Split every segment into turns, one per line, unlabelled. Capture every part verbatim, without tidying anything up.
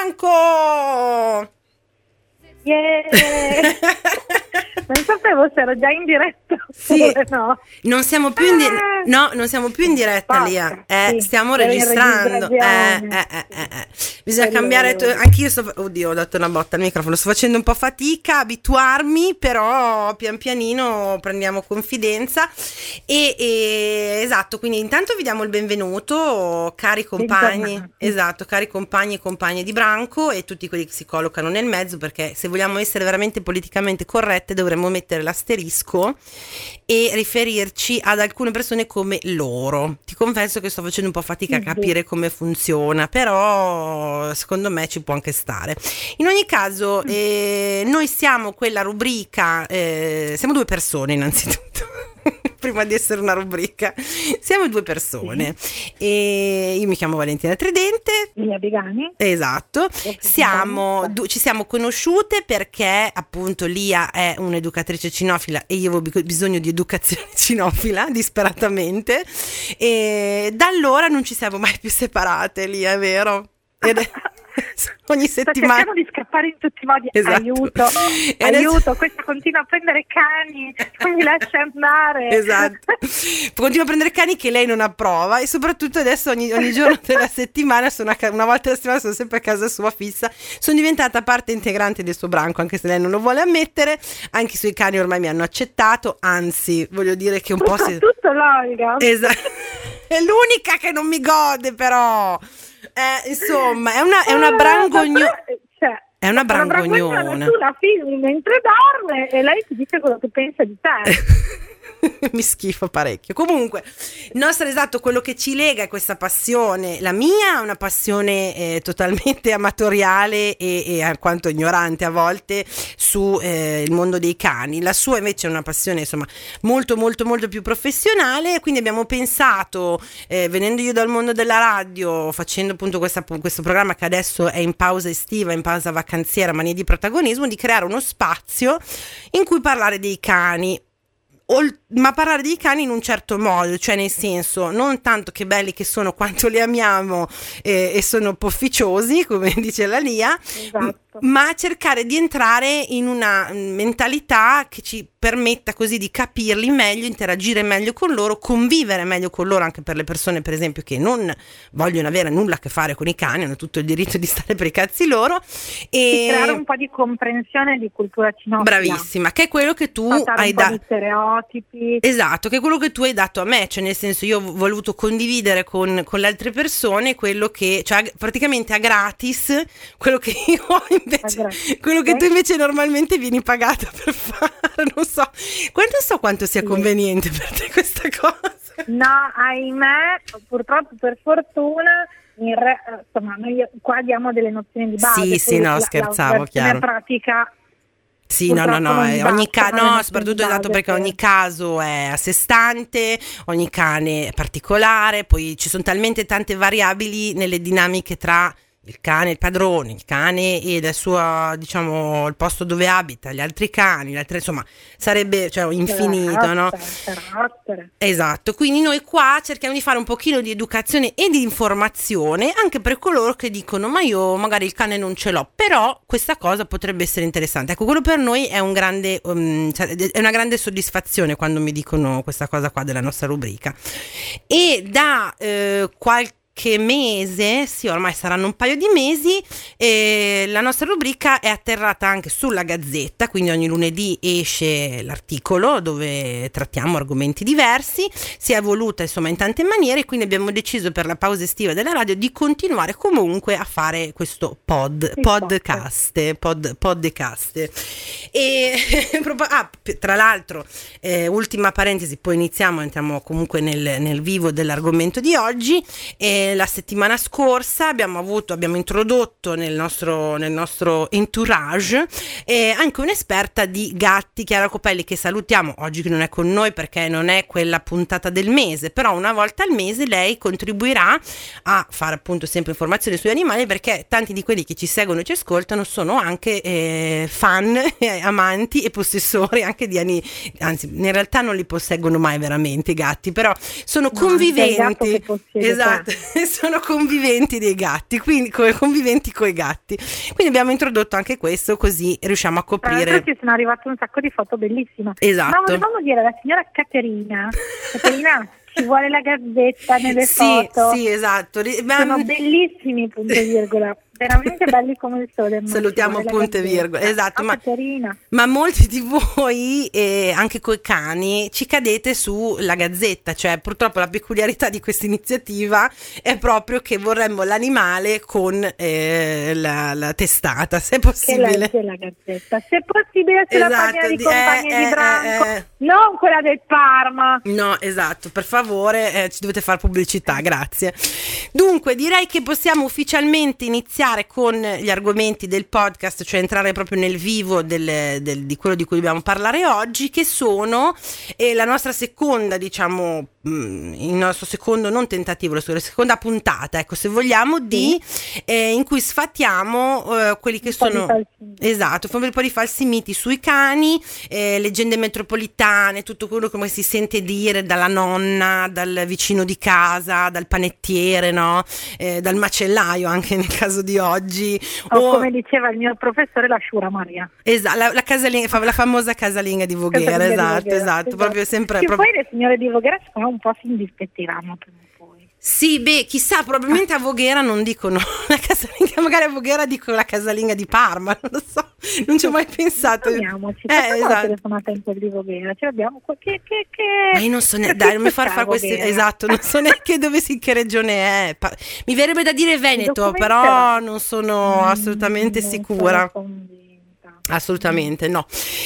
Branco!
Yeah! Non sapevo se ero già in diretta.
Sì,
no.
Non siamo più in di- no, non siamo più in diretta, Lia. Eh,
sì,
stiamo
ero in
registrando. Eh,
registrazione.
eh, eh, eh. Bisogna
Allora.
cambiare. To- Anch'io sto. Oddio, ho dato una botta al microfono. Sto facendo un po' fatica a abituarmi, però pian pianino prendiamo confidenza. E, e esatto, quindi intanto vi diamo il benvenuto, cari compagni.
Bentornati.
Esatto, cari compagni e compagne di Branco e tutti quelli che si collocano nel mezzo, perché se vogliamo essere veramente politicamente corrette dovremmo mettere l'asterisco e riferirci ad alcune persone come loro. Ti confesso che sto facendo un po' fatica a capire come funziona, però secondo me ci può anche stare. In ogni caso, eh, noi siamo quella rubrica, eh, siamo due persone innanzitutto. Prima di essere una rubrica, siamo due persone. E io mi chiamo Valentina Tridente.
Lia Bigani.
Esatto. Siamo, du- ci siamo conosciute perché appunto Lia è un'educatrice cinofila e io avevo bi- bisogno di educazione cinofila disperatamente, e da allora non ci siamo mai più separate, Lia, è vero? Ed è- ogni
Sto
settimana
cercando di scappare in tutti i modi.
Esatto.
Aiuto,
E adesso-
aiuto, questa continua a prendere cani, non mi lascia andare.
Esatto, continua a prendere cani che lei non approva, e soprattutto adesso ogni, ogni giorno della settimana sono a ca- una volta alla settimana sono sempre a casa sua fissa. Sono diventata parte integrante del suo branco, anche se lei non lo vuole ammettere. Anche i suoi cani ormai mi hanno accettato, anzi voglio dire che un po' si...
Soprattutto l'Olga.
Esatto. È l'unica che non mi gode, però eh, insomma è una, è una brangogno
Cioè,
è una brangognona.
Tu la filmi mentre dorme e lei ti dice quello che pensa di te.
Mi schifo parecchio. Comunque, il nostro esatto, quello che ci lega è questa passione. La mia è una passione eh, totalmente amatoriale e, e alquanto ignorante a volte su eh, il mondo dei cani. La sua invece è una passione insomma molto molto molto più professionale. Quindi abbiamo pensato, eh, venendo io dal mondo della radio, facendo appunto questa, questo programma che adesso è in pausa estiva, in pausa vacanziera, ma ne di protagonismo, di creare uno spazio in cui parlare dei cani. Ma parlare dei cani in un certo modo, cioè nel senso non tanto che belli che sono quanto li amiamo eh, e sono pofficiosi come dice la Lia,
Esatto.
ma cercare di entrare in una mentalità che ci permetta così di capirli meglio, interagire meglio con loro, convivere meglio con loro, anche per le persone per esempio che non vogliono avere nulla a che fare con i cani, hanno tutto il diritto di stare per i cazzi loro, e
creare un po' di comprensione di cultura cinofila.
Bravissima, che è quello che tu
Saltare
hai
un po'
dato.
di stereotipi.
Esatto, che è quello che tu hai dato a me, cioè nel senso io ho voluto condividere con, con le altre persone quello che, cioè praticamente a gratis, quello che io ho invece, quello che tu invece normalmente vieni pagata per fare, non so, quanto so quanto sia conveniente per te questa cosa.
No, ahimè, purtroppo per fortuna, in re, insomma, noi qua diamo delle nozioni di base.
Sì, sì, no,
la,
scherzavo,
la
chiaro.
pratica.
Sì, no, no, no, eh, ogni caso, no, soprattutto esatto perché
che...
ogni caso è a sé stante, ogni cane è particolare, poi ci sono talmente tante variabili nelle dinamiche tra il cane, il padrone, il cane e il suo, diciamo, il posto dove abita, gli altri cani, gli altri, insomma, sarebbe cioè, infinito, no? Esatto, quindi noi qua cerchiamo di fare un pochino di educazione e di informazione anche per coloro che dicono ma io magari il cane non ce l'ho, però questa cosa potrebbe essere interessante. Ecco, quello per noi è un grande um, cioè, è una grande soddisfazione quando mi dicono questa cosa qua della nostra rubrica. E da eh, qualche che mese, sì ormai saranno un paio di mesi, eh, la nostra rubrica è atterrata anche sulla Gazzetta, quindi ogni lunedì esce l'articolo dove trattiamo argomenti diversi, si è evoluta insomma in tante maniere, quindi abbiamo deciso per la pausa estiva della radio di continuare comunque a fare questo pod, podcast, pod, podcast. E ah, tra l'altro eh, ultima parentesi, poi iniziamo, entriamo comunque nel, nel vivo dell'argomento di oggi. E la settimana scorsa abbiamo avuto, abbiamo introdotto nel nostro, nel nostro entourage eh, anche un'esperta di gatti, Chiara Copelli, che salutiamo oggi, che non è con noi perché non è quella puntata del mese, però una volta al mese lei contribuirà a fare appunto sempre informazioni sugli animali, perché tanti di quelli che ci seguono e ci ascoltano sono anche eh, fan, eh, amanti e possessori anche di animali, anzi in realtà non li posseggono mai veramente i gatti, però sono no, conviventi, esatto. sono conviventi dei gatti, quindi come conviventi coi gatti. Quindi abbiamo introdotto anche questo, così riusciamo a coprire.
Tra l'altro ci sono arrivate un sacco di foto bellissime.
Esatto.
Ma volevamo dire alla signora Caterina, Caterina ci vuole la gazzetta nelle
sì,
foto.
Sì, esatto. Ma...
sono bellissimi, punto e virgola. Veramente belli come il sole.
Salutiamo punto e virgola, esatto, ma,
Caterina.
ma molti di voi, eh, anche coi cani, ci cadete sulla gazzetta, cioè purtroppo la peculiarità di questa iniziativa è proprio che vorremmo l'animale con eh, la, la testata, se possibile.
Che legge la gazzetta, se possibile sulla
esatto,
pagina di
di,
compagnia
eh,
di Branco,
eh, eh.
non quella del Parma.
No, esatto, per favore, eh, ci dovete fare pubblicità, grazie. Dunque, direi che possiamo ufficialmente iniziare con gli argomenti del podcast, cioè entrare proprio nel vivo del, del, di quello di cui dobbiamo parlare oggi, che sono eh, la nostra seconda, diciamo, mh, il nostro secondo, non tentativo, la seconda puntata, ecco, se vogliamo, di eh, in cui sfattiamo eh, quelli che
un
sono, esatto, un po' di falsi miti sui cani, eh, leggende metropolitane, tutto quello che si sente dire dalla nonna, dal vicino di casa, dal panettiere, no? Eh, dal macellaio anche nel caso di oggi,
o
o
come diceva il mio professore, la Sciura Maria,
esatto, la, la, casalinga, la famosa casalinga di Voghera,
casalinga
esatto,
di Voghera,
esatto,
esatto,
proprio sempre.
Che
proprio...
poi le signore di Voghera secondo me un po' si indispettiranno prima o poi.
Sì, beh, chissà, probabilmente a Voghera non dicono la casalinga, magari a Voghera dicono la casalinga di Parma, non lo so, non ci ho mai pensato.
Andiamoci,
eh,
esatto. La
esatto.
in quel di Voghera, ce l'abbiamo che, che, che...
Ma io non so neanche, dai, non mi far fare queste, esatto, non so neanche dove si, che regione è. Pa- mi verrebbe da dire Veneto, però non sono assolutamente
non
sicura.
Sono
Assolutamente no.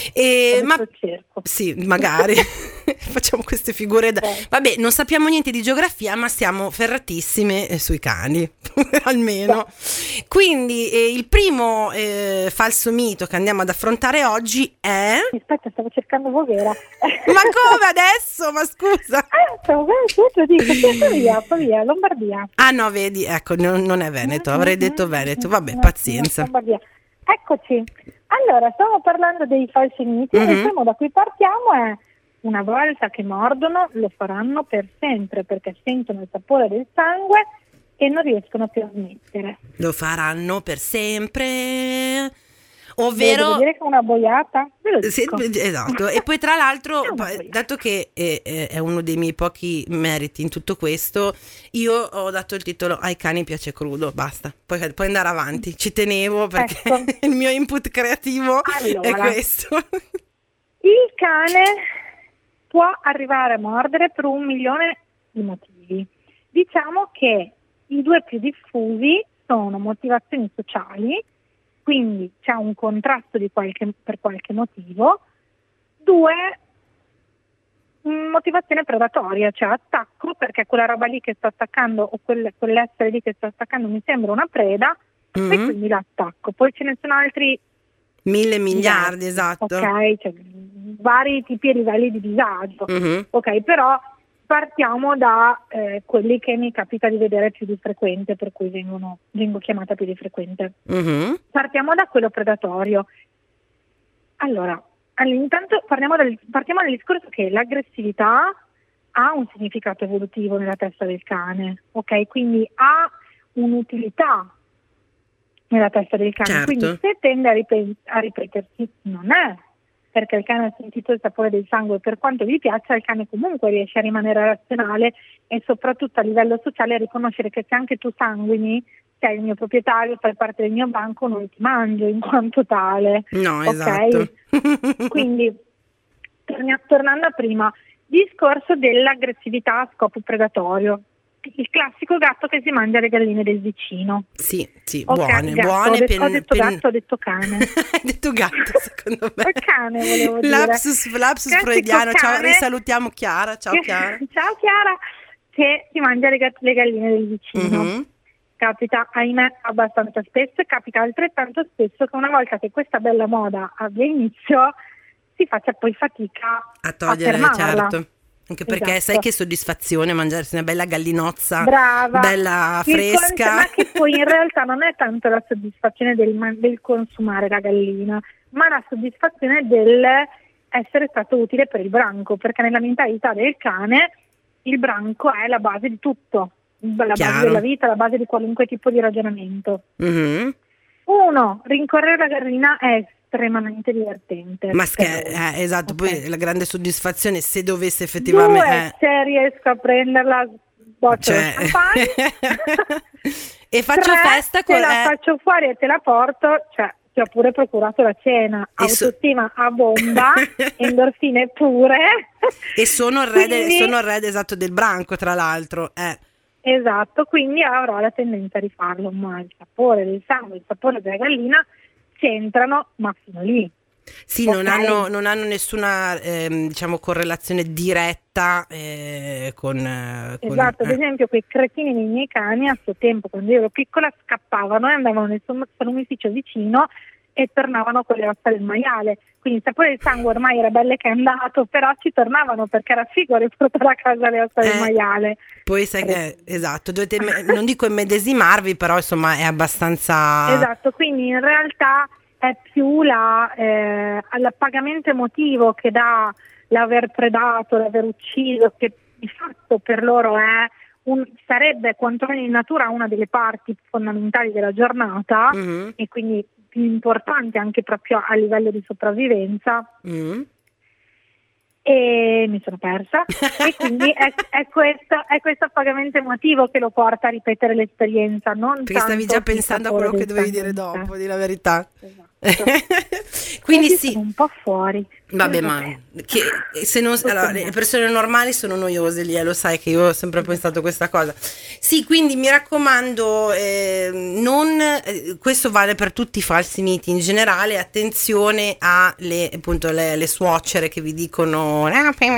E, ma
cerco.
Sì, magari facciamo queste figure da... Vabbè, non sappiamo niente di geografia, ma siamo ferratissime eh, sui cani almeno. Quindi eh, il primo eh, falso mito che andiamo ad affrontare oggi è...
Aspetta, stavo cercando Voghera.
Ma come adesso? Ma scusa.
Ah, stavo bene, dico, sì, via, via, Lombardia.
Ah no, vedi, ecco, non, non è Veneto, avrei detto Veneto, vabbè, pazienza.
Lombardia. Eccoci. Allora, stiamo parlando dei falsi miti, mm-hmm. Il primo da cui partiamo è: una volta che mordono lo faranno per sempre perché sentono il sapore del sangue e non riescono più a smettere.
Lo faranno per sempre, ovvero...
Devo dire che è una boiata?
Sì, esatto. E poi tra l'altro, dato che è, è uno dei miei pochi meriti in tutto questo, io ho dato il titolo Ai cani piace crudo, basta, poi puoi andare avanti, ci tenevo perché ecco. Il mio input creativo allora, è questo.
Il cane può arrivare a mordere per un milione di motivi. Diciamo che i due più diffusi sono motivazioni sociali, quindi c'è un contrasto di qualche, per qualche motivo. Due, motivazione predatoria, cioè attacco perché quella roba lì che sto attaccando o quel, quell'essere lì che sto attaccando mi sembra una preda, mm-hmm. E quindi l'attacco. Poi ce ne sono altri
mille miliardi, esatto.
Ok, cioè, vari tipi e livelli di disagio. Mm-hmm. Ok, però partiamo da eh, quelli che mi capita di vedere più di frequente, per cui vengono, vengo chiamata più di frequente. Mm-hmm. Partiamo da quello predatorio. Allora, allora intanto parliamo del, partiamo dal discorso che l'aggressività ha un significato evolutivo nella testa del cane, ok? Quindi ha un'utilità nella testa del cane, certo. Quindi se tende a, ripet- a ripetersi non è perché il cane ha sentito il sapore del sangue, per quanto vi piaccia il cane comunque riesce a rimanere razionale e soprattutto a livello sociale a riconoscere che se anche tu sanguini, sei il mio proprietario, fai parte del mio banco, non ti mangio in quanto tale.
No,
okay?
Esatto.
Quindi torni- tornando a prima, discorso dell'aggressività a scopo predatorio. Il classico gatto che si mangia le galline del vicino.
Sì, sì,
okay,
buone,
gatto,
buone.
Ho, de-
pen,
ho detto
pen...
gatto, ho detto cane.
Hai detto gatto, secondo me.
Il cane, volevo dire.
Lapsus, lapsus freudiano. Ciao, risalutiamo Chiara. Ciao Chiara.
Ciao Chiara, che si mangia le, gat- le galline del vicino. Mm-hmm. Capita, ahimè, abbastanza spesso e capita altrettanto spesso che una volta che questa bella moda abbia inizio si faccia poi fatica
a togliere,
a
certo. Anche perché esatto. Sai che soddisfazione mangiarsi una bella gallinozza,
brava,
bella fresca.
Ma che poi in realtà non è tanto la soddisfazione del, del consumare la gallina, ma la soddisfazione del essere stato utile per il branco, perché nella mentalità del cane il branco è la base di tutto, la
Chiaro.
base della vita, la base di qualunque tipo di ragionamento.
Mm-hmm.
Uno, rincorrere la gallina è estremamente divertente.
Ma scher- eh, esatto, okay. Poi la grande soddisfazione se dovesse effettivamente...
Due, eh. se riesco a prenderla, boccio cioè... champagne.
E faccio
Tre,
festa con...
te la
eh.
faccio fuori e te la porto, cioè ti ho pure procurato la cena, e autostima so- a bomba, endorfine pure.
E sono il re,
quindi...
de- sono il re esatto del branco, tra l'altro. Eh.
Esatto, quindi avrò la tendenza a rifarlo, ma il sapore del sangue, il sapore della gallina c'entrano, ma fino lì.
Sì,
okay.
non hanno, non hanno nessuna ehm, diciamo correlazione diretta eh, con, eh, con...
Esatto,
eh.
ad esempio quei cretini dei miei cani a suo tempo, quando io ero piccola, scappavano e andavano nel salumificio vicino e tornavano con le ossa del maiale. Quindi il sapore del sangue ormai era bello che è andato, però ci tornavano perché era figo riportare a casa le ossa eh, del maiale.
Poi sai che, esatto, dovete, non dico immedesimarvi, però insomma è abbastanza...
Esatto, quindi in realtà è più la, eh, l'appagamento emotivo che dà l'aver predato, l'aver ucciso, che di fatto per loro è un, sarebbe quantomeno in natura una delle parti fondamentali della giornata, mm-hmm. e quindi più importante anche proprio a livello di sopravvivenza. Mm. E mi sono persa e quindi è, è, questo, è questo appagamento emotivo che lo porta a ripetere l'esperienza, non
perché stavi già pensando a quello che dovevi dire dopo, di la verità. Esatto. Quindi sì,
sono un po' fuori.
Vabbè, ma che, se non, allora, le persone normali sono noiose lì, eh, lo sai che io ho sempre pensato questa cosa. Sì, quindi mi raccomando, eh, non, eh, questo vale per tutti i falsi miti in generale, attenzione alle, appunto, le, le suocere che vi dicono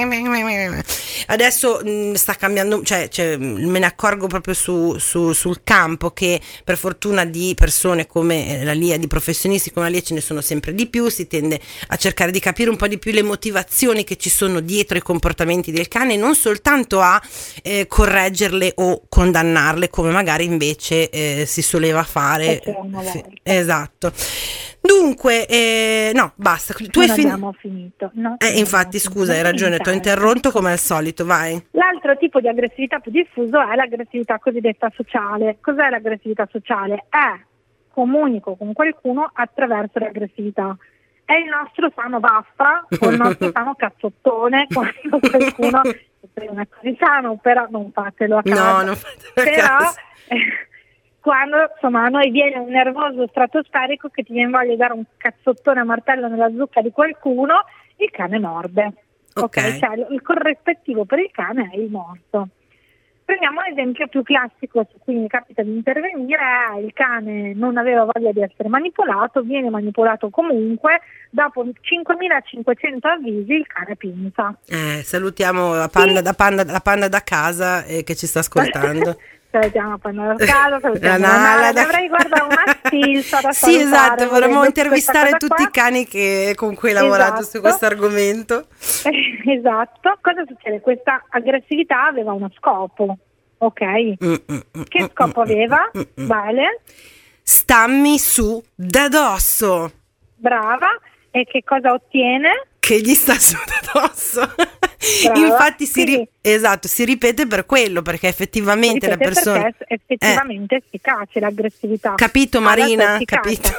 adesso mh, sta cambiando, cioè, cioè me ne accorgo proprio su, su, sul campo che per fortuna di persone come la Lia, di professionisti come la Lia ce ne sono sempre di più, si tende a cercare di capire un po' di più le motivazioni che ci sono dietro i comportamenti del cane, non soltanto a eh, correggerle o condannarle come magari invece eh, si soleva fare. Sì, esatto. Dunque, eh, no, basta. Tu
non
hai fin-
abbiamo finito. No,
eh, infatti, scusa, hai ragione, ti ho interrotto come al solito, vai.
L'altro tipo di aggressività più diffuso è l'aggressività cosiddetta sociale. Cos'è l'aggressività sociale? È comunico con qualcuno attraverso l'aggressività. È il nostro sano baffa o il nostro sano cazzottone quando qualcuno non è così sano, però non fatelo a casa.
No, non fatelo a
però,
casa.
Eh, quando insomma a noi viene un nervoso stratosferico che ti viene voglia di dare un cazzottone a martello nella zucca di qualcuno, il cane morde.
Ok,
okay? Cioè, il corrispettivo per il cane è il morso. Prendiamo l'esempio più classico su cui mi capita di intervenire, è il cane non aveva voglia di essere manipolato, viene manipolato comunque, dopo cinquemilacinquecento avvisi il cane pinza.
Eh, salutiamo la panda, sì. da panda, la panda da casa eh, che ci sta ascoltando.
Salutiamo la panda da casa, salutiamo la Nala, da... avrei guardato una stilsa da
Sì, esatto, vorremmo intervistare tutti
qua.
i cani che, con cui hai lavorato
esatto.
su questo argomento.
Esatto, cosa succede? Questa aggressività aveva uno scopo, ok? Mm, mm, che scopo mm, aveva? Mm, mm. Vale?
Stammi su da dosso.
Brava, e che cosa ottiene?
Che gli sta su da dosso. Brava. Infatti si, ri- esatto, si ripete per quello, perché effettivamente la persona
perché è effettivamente eh. efficace l'aggressività.
Capito Marina? Capito?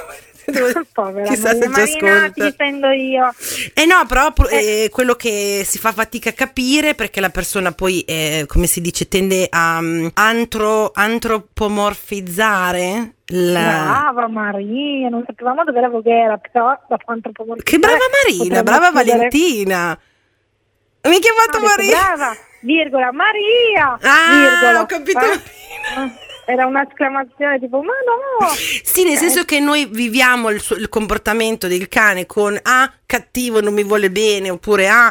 Povera
chissà
Marina,
se ci
Marina,
ascolta.
ti difendo io.
Eh no, però eh. Eh, quello che si fa fatica a capire, perché la persona poi, eh, come si dice, tende a um, antro, antropomorfizzare. La...
Brava Marina, non sapevamo dove era Voghera, però dopo antropomorfizzare.
Che brava Marina, brava chiudere. Valentina. Mi hai chiamato no, Marina.
Brava, virgola, Maria.
Ah,
virgola.
Ho capito
eh?
Marina.
Era un'esclamazione tipo ma no.
Sì, nel senso che noi viviamo il, suo, il comportamento del cane con ah cattivo, non mi vuole bene, oppure ah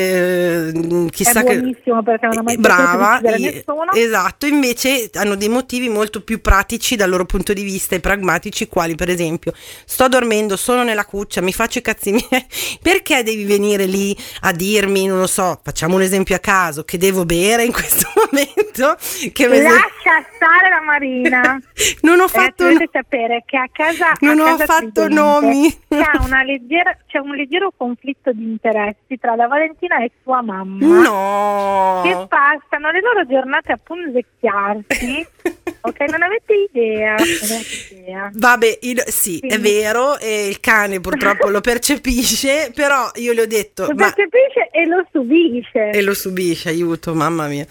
eh, chissà
è buonissimo
che
perché non ha mai
brava,
potuto nessuno.
Esatto, invece hanno dei motivi molto più pratici dal loro punto di vista e pragmatici, quali per esempio sto dormendo, sono nella cuccia, mi faccio i cazzi miei, perché devi venire lì a dirmi, non lo so, facciamo un esempio a caso, che devo bere in questo momento? fatto che me...
lascia stare la Marina.
Non ho fatto
Ragazzi, dovete sapere che a casa
non
a
ho
casa
fatto nomi.
C'è una leggera c'è un leggero conflitto di interessi tra la Valentina e sua mamma.
No.
Che passano le loro giornate a punzecchiarsi. Ok, non avete idea. Non avete idea.
Vabbè, il, sì,
Quindi.
È vero, e il cane purtroppo lo percepisce, però io le ho detto...
Lo
ma...
percepisce e lo subisce.
E lo subisce, aiuto, mamma mia.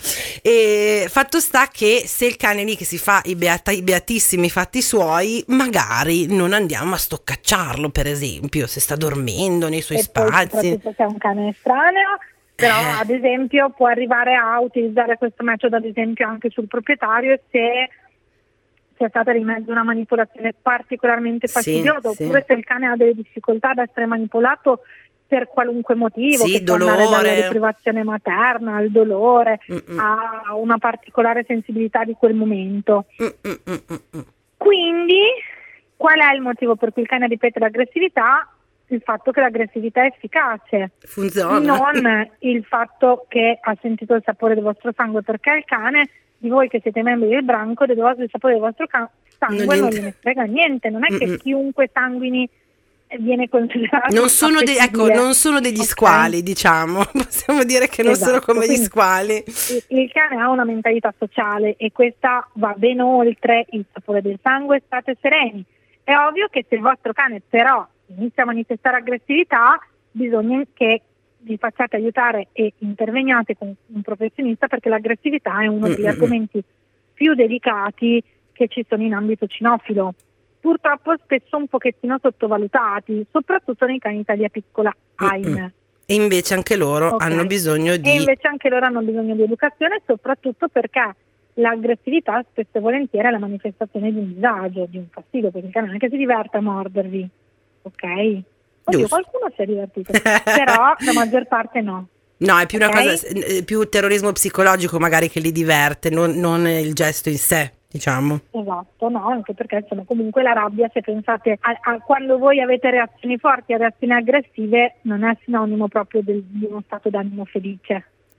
E fatto sta che se il cane lì che si fa i, beata, i beatissimi fatti suoi, magari non andiamo a stoccacciarlo, per esempio, se sta dormendo nei suoi
e
spazi.
Poi, soprattutto se è un cane estraneo. Però
Eh.
ad esempio può arrivare a utilizzare questo metodo ad esempio anche sul proprietario se c'è stata di mezzo una manipolazione particolarmente fastidiosa,
sì,
oppure
sì.
se il cane ha delle difficoltà ad essere manipolato per qualunque motivo,
Sì,
che può andare
dolore.
dalla deprivazione materna al dolore,
Mm-mm.
a una particolare sensibilità di quel momento.
Mm-mm-mm-mm.
Quindi qual è il motivo per cui il cane ripete l'aggressività? Il fatto che l'aggressività è efficace,
Funziona.
non il fatto che ha sentito il sapore del vostro sangue, perché il cane, di voi che siete membri del branco, del vostro- il sapore del vostro ca- sangue
Non
non,
gli-
gliene frega niente, non è
Mm-mm.
che chiunque sanguini viene considerato
Non sono, de- ecco,
appetibile.
non sono degli
Ok?
squali, diciamo. Possiamo dire che non sono
Esatto,
come gli
quindi
squali.
Il, il cane ha una mentalità sociale e questa va ben oltre il sapore del sangue, state sereni. È ovvio che se il vostro cane però inizia a manifestare aggressività, bisogna che vi facciate aiutare e interveniate con un professionista, perché l'aggressività è uno degli
Mm-mm.
argomenti più delicati che ci sono in ambito cinofilo. Purtroppo spesso un pochettino sottovalutati, soprattutto nei cani taglia piccola, ahimè.
E invece anche loro
Ok.
hanno bisogno di...
E invece anche loro hanno bisogno di educazione, soprattutto perché l'aggressività spesso e volentieri è la manifestazione di un disagio, di un fastidio, perché il cane non è che si diverte a mordervi, ok? Oddio,
Giusto.
qualcuno si è divertito, però la maggior parte no.
No, è più una
Ok?
cosa, eh, più terrorismo psicologico magari che li diverte, non, non il gesto in sé, diciamo.
Esatto, no, anche perché insomma comunque la rabbia, se pensate a, a quando voi avete reazioni forti e reazioni aggressive, non è sinonimo proprio del, di uno stato d'animo felice.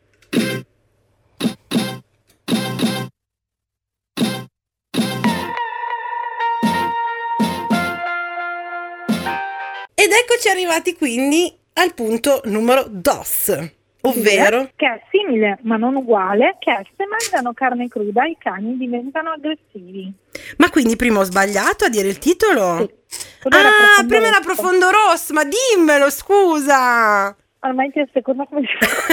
Ed eccoci arrivati quindi al punto numero dos, ovvero...
Che è simile ma non uguale, che è se mangiano carne cruda i cani diventano aggressivi.
Ma quindi prima ho sbagliato a dire il titolo?
Sì. Prima era
Ah,
profondo
prima era
rosso.
profondo rosso, ma dimmelo, scusa!
Ormai ti secondo come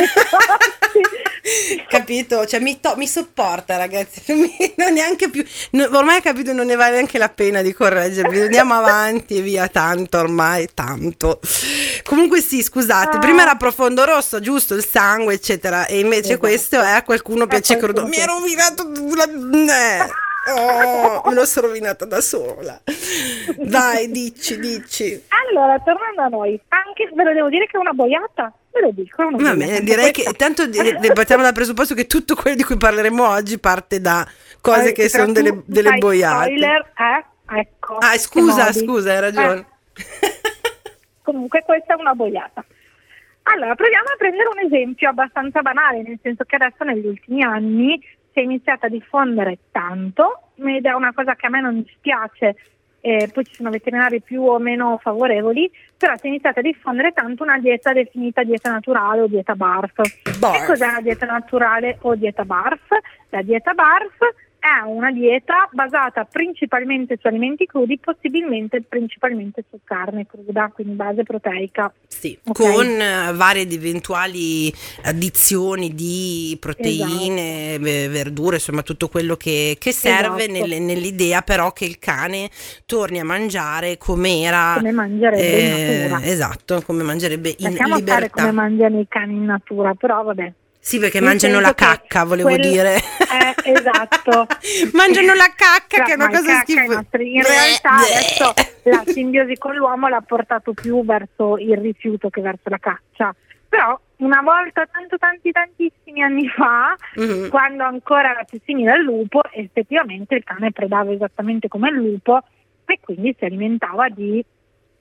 Capito? Cioè mi, to- mi sopporta, ragazzi, non, mi- non neanche più, no, ormai ho capito, non ne vale neanche la pena di correggervi, andiamo avanti e via, tanto ormai, tanto. Comunque sì, scusate,
Ah.
prima era profondo rosso, giusto, il sangue eccetera, e invece
Esatto.
questo è a qualcuno piace
qualcuno
crudo. Mi è
piace.
rovinato la... eh. Oh, me lo sono rovinata da sola. Dai, dici, dici.
Allora, tornando a noi, anche ve lo devo dire che è una boiata, ve lo dico. È una
Va
boiata,
bene,
anche
direi
questa.
che tanto de- de- partiamo dal presupposto che tutto quello di cui parleremo oggi parte da cose
Eh,
che
però
sono
tu
delle, delle
fai
boiate.
Spoiler, eh? Ecco.
Ah,
che
scusa,
modi.
scusa, hai ragione.
Eh, comunque questa è una boiata. Allora, proviamo a prendere un esempio abbastanza banale, nel senso che adesso negli ultimi anni si è iniziata a diffondere tanto, ed è una cosa che a me non dispiace, eh, poi ci sono veterinari più o meno favorevoli, però si è iniziata a diffondere tanto una dieta definita dieta naturale o dieta barf.
Barf.
Che cos'è la dieta naturale o dieta barf? La dieta barf è una dieta basata principalmente su alimenti crudi, possibilmente principalmente su carne cruda, quindi base proteica.
Sì,
Ok.
con eh, varie ed eventuali addizioni di proteine, ve- verdure, insomma tutto quello che, che serve
Esatto.
nelle- nell'idea però che il cane torni a mangiare come era,
Come mangerebbe in natura.
esatto, come mangerebbe in
Lasciamo stare
libertà.
come mangiano i cani in natura, però vabbè.
Sì, perché
Nel
mangiano
senso
la
che
cacca, volevo
quel-
dire.
Eh, esatto.
Mangiano la cacca,
Cioè,
che è una
ma il
cosa
cacca
schifosa.
i nostri- in realtà adesso la simbiosi con l'uomo l'ha portato più verso il rifiuto che verso la caccia. Però una volta, tanto tanti tantissimi anni fa,
Mhm.
quando ancora era più simile al lupo, effettivamente il cane predava esattamente come il lupo e quindi si alimentava di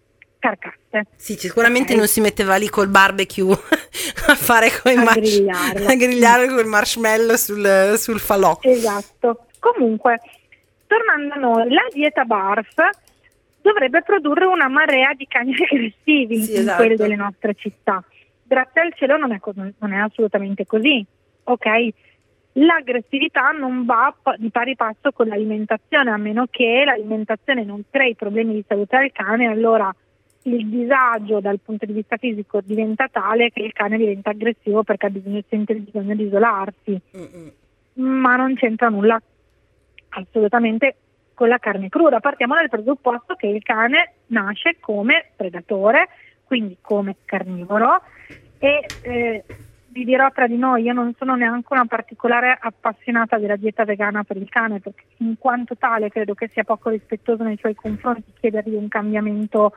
carcasse.
Sì, sicuramente okay. Non si metteva lì col barbecue a fare coi
a,
mar-
grigliarlo.
a grigliare col marshmallow sul, sul falò.
Esatto. Comunque, tornando a noi, la dieta BARF dovrebbe produrre una marea di cani aggressivi sì, in esatto. quelle delle nostre città. Grazie al cielo non è, co- non è assolutamente così, ok? L'aggressività non va di pari passo con l'alimentazione, a meno che l'alimentazione non crei problemi di salute al cane, allora il disagio dal punto di vista fisico diventa tale che il cane diventa aggressivo perché ha bisogno, sente il bisogno di isolarsi. Mm-mm. Ma non c'entra nulla assolutamente con la carne cruda. Partiamo dal presupposto che il cane nasce come predatore, quindi come carnivoro, e eh, vi dirò tra di noi, io non sono neanche una particolare appassionata della dieta vegana per il cane, perché in quanto tale credo che sia poco rispettoso nei suoi confronti chiedergli un cambiamento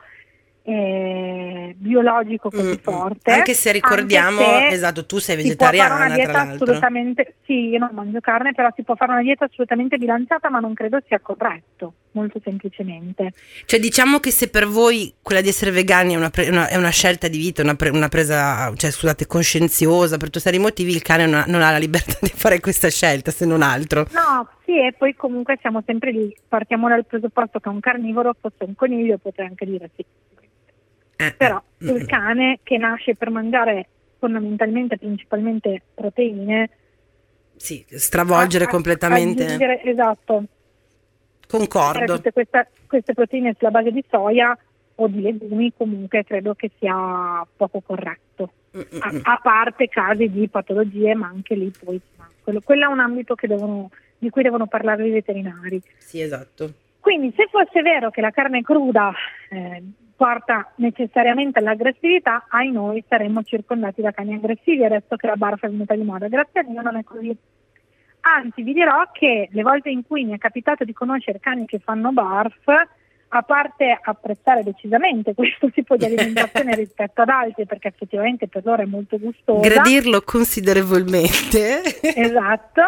eh, biologico così mm, forte.
Anche se ricordiamo, anche se esatto, tu sei vegetariana,
si può fare una dieta
tra l'altro.
Assolutamente, sì, io non mangio carne, però si può fare una dieta assolutamente bilanciata, ma non credo sia corretto, molto semplicemente.
Cioè diciamo che se per voi quella di essere vegani è una, pre- una, è una scelta di vita, una, pre- una presa, cioè scusate, coscienziosa per tutti i motivi, il cane non ha, non ha la libertà di fare questa scelta, se non altro.
No, sì, e poi comunque siamo sempre lì, partiamo dal presupposto che un carnivoro fosse un coniglio, potrei anche dire sì. Eh, Però eh, il cane che nasce per mangiare fondamentalmente, principalmente proteine,
sì, stravolgere a, completamente.
Aggiungere, esatto.
Concordo.
Tutte queste, queste proteine sulla base di soia o di legumi comunque credo che sia poco corretto. A, a parte casi di patologie, ma anche lì poi ma quello, quello è un ambito che devono, di cui devono parlare i veterinari.
Sì, esatto.
Quindi se fosse vero che la carne cruda eh, porta necessariamente all'aggressività, ai noi saremmo circondati da cani aggressivi adesso che la BARF è venuta di moda. Grazie a Dio non è così. Anzi, vi dirò che le volte in cui mi è capitato di conoscere cani che fanno BARF, a parte apprezzare decisamente questo tipo di alimentazione rispetto ad altri, perché effettivamente per loro è molto gustosa.
Gradirlo considerevolmente.
Esatto.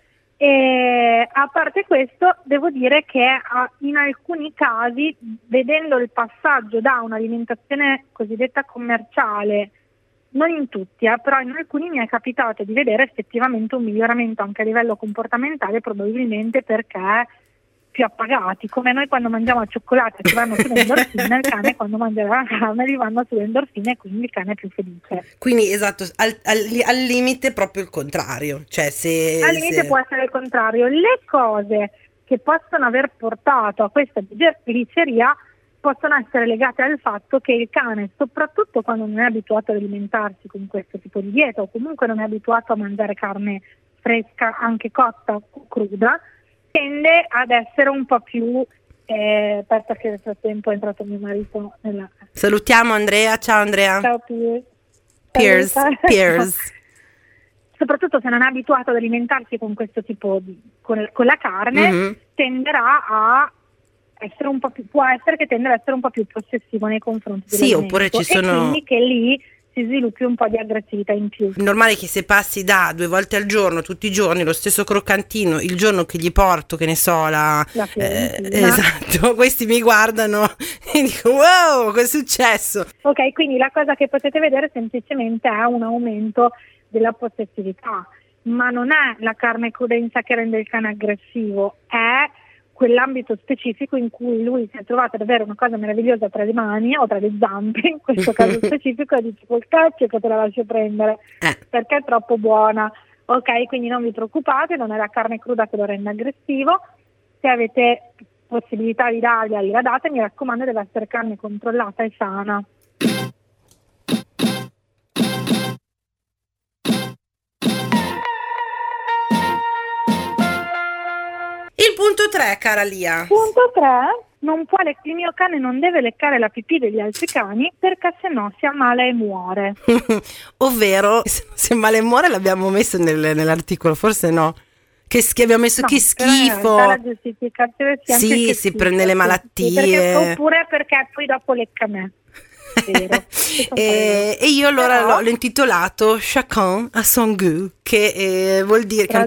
E a parte questo, devo dire che in alcuni casi, vedendo il passaggio da un'alimentazione cosiddetta commerciale, non in tutti, eh, però in alcuni mi è capitato di vedere effettivamente un miglioramento anche a livello comportamentale, probabilmente perché più appagati, come noi quando mangiamo il cioccolato ci vanno sulle endorfine, il cane quando mangia la carne gli vanno sulle endorfine e quindi il cane è più felice.
Quindi esatto, al, al, al limite proprio il contrario, cioè se
al limite
se...
può essere il contrario. Le cose che possono aver portato a questa gliceria possono essere legate al fatto che il cane, soprattutto quando non è abituato ad alimentarsi con questo tipo di dieta o comunque non è abituato a mangiare carne fresca, anche cotta o cruda, tende ad essere un po' più eh, aspetta che nel frattempo è entrato mio marito nella...
Salutiamo Andrea, ciao Andrea.
Ciao Piers.
Piers, Piers.
Soprattutto se non è abituato ad alimentarsi con questo tipo di con, con la carne, mm-hmm. tenderà a essere un po' più, può essere che tende ad essere un po' più possessivo nei confronti
sì, oppure ci sono...
e quindi che lì si sviluppi un po' di aggressività in più.
È normale che se passi da due volte al giorno, tutti i giorni, lo stesso croccantino, il giorno che gli porto, che ne so, la,
la
eh, esatto, questi mi guardano e dico wow, cosa è successo?
Ok, quindi la cosa che potete vedere semplicemente è un aumento della possessività, ma non è la carne cruda in sé che rende il cane aggressivo, è quell'ambito specifico in cui lui si è trovato ad avere una cosa meravigliosa tra le mani o tra le zampe, in questo caso specifico, e dice col cacchio che te la lascio prendere
eh.
perché è troppo buona. Ok, quindi non vi preoccupate, non è la carne cruda che lo rende aggressivo, se avete possibilità di dargliela, gliela date, mi raccomando deve essere carne controllata e sana.
Il punto tre, cara Lia.
Punto tre, non può le- il mio cane non deve leccare la pipì degli altri cani perché sennò si ammala e muore.
Ovvero, se male muore l'abbiamo messo nel, nell'articolo, forse no. Che, sch- abbiamo messo
No,
che schifo.
La giustificazione sia anche
Sì,
che
si
schifo,
prende le
sì,
malattie.
perché, oppure perché poi dopo lecca me. Vero.
e, e io allora
Però,
l'ho, l'ho intitolato Chacun a son goût, che eh, vuol dire canta-
tradotto